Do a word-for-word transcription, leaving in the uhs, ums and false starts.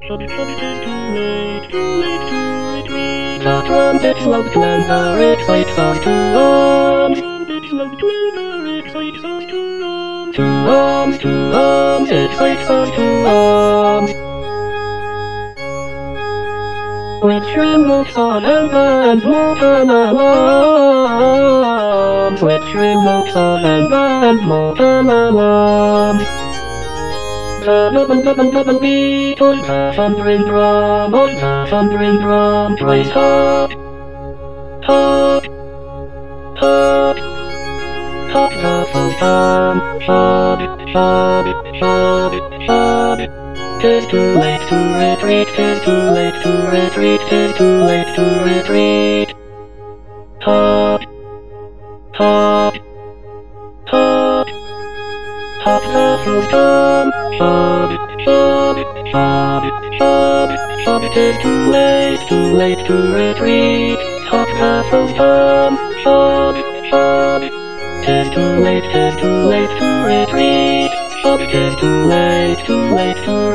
Shub, shub, it is too late, too late to retreat. The trumpets loud when the excites us to arms. Trumpets loud when the excites us to arms. To arms, to arms, excites us to arms. With shrill notes on anger and molten alarms. With shrill notes on anger and molten alarms. The double double double beat on the thundering drum, on the thundering drum, cries hark, hark, hark, hark the full time, shub, shub, shub, shub. 'Tis too late to retreat, 'tis too late to retreat, 'tis too late to retreat. Hark, hark, hark, hark the full time, shub, shub, shub, shub, shub. 'Tis too late, too late to retreat. Hark the full time, shub, shub. 'Tis too late, 'tis too late to retreat. Shub, 'tis too late, too late to retreat.